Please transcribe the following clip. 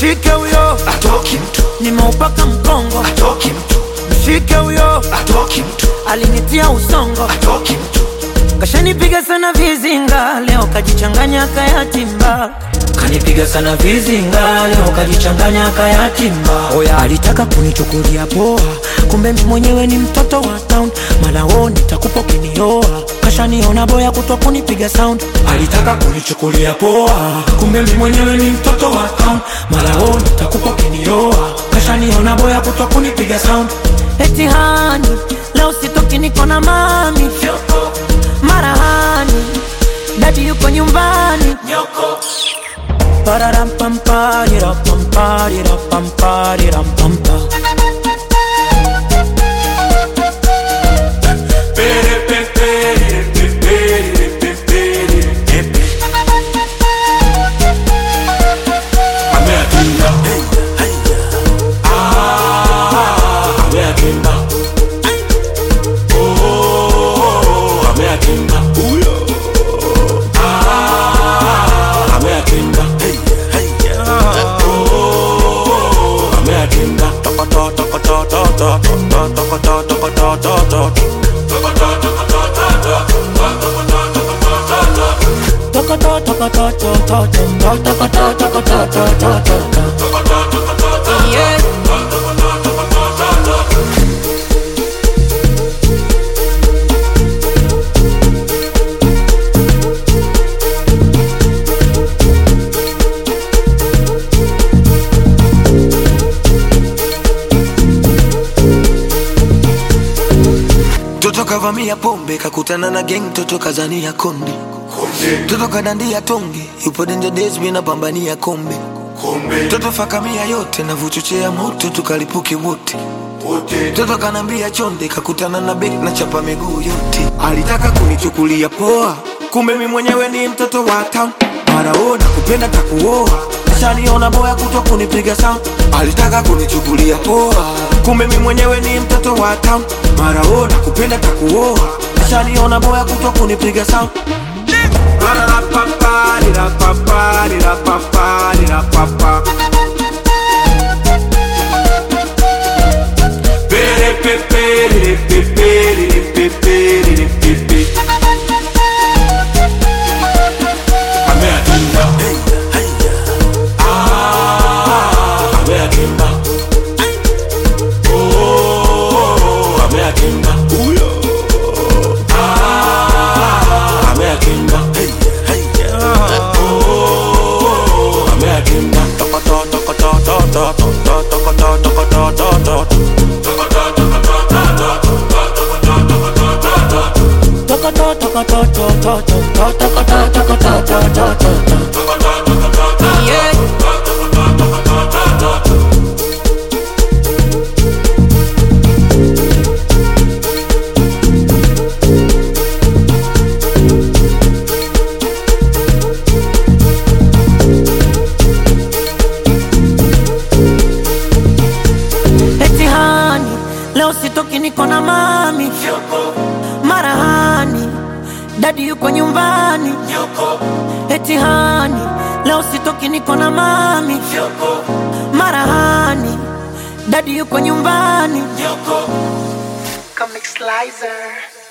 mshike huyo, atoki mtu. nimeupaka mkongo, Atoki mtu. mshike huyo, Atoki mtu. alinitia usongo, Atoki mtu. kashanipiga sana vizinga, leo kajichanganya kayatimba. Kanipiga sana vizinga, leo kajichanganya kayatimba. Oya, alitaka kunichukulia poa, kumbe mwenyewe ni mtoto wa town. Malao nitakupa kinioa, kashaniona boya kuto kunipiga sound. Alitaka kunichukulia poa, kumbe mwenyewe ni mtoto wa town. Malao nitakupa kinioa, kashaniona boya kuto kunipiga sound. Eti hani, leo sitoki niko na mami. Marahani, dadi yuko nyumbani. Nyoko. Pararam pam parira pam parira pam parira pam pa. Pere pe pere pe pere pe pere pe. Ameakinda. Ameakinda. Oh, ameakinda. Ameakinda. Oh, ameakinda. Yeah. Toto kavamia pombe kakutana na gang, toto kazania konde. Toto kadandia tonge, yupo danger days mina pambania kombe. Toto fakamia yote na vuchochea moto tukalipuke wote. Toto kanambia chonde, kakutana na bek na chapa miguu yote. Alitaka kunichukulia poa, kumbe mimi mwenyewe ni mtoto wa town. Maraona kupenda takuoa, kashaniona boya kuto kunipiga sound. Alitaka kunichukulia poa, kumbe mimi mwenyewe ni mtoto wa town. Maraona kupenda takuoa, kashaniona boya kuto kunipiga sound. Pere pe pere pe pere pe pere pe pe. Ameakinda. Ameakinda. Oh, ameakinda. Ameakinda. Oh, ameakinda. Yeah. Eti hani, leo sitoki niko na mami. Marahani, dadi yuko nyumbani. Eti hani, leo sitoki niko na mami. Marahani, dadi yuko nyumbani. Comic Slicer.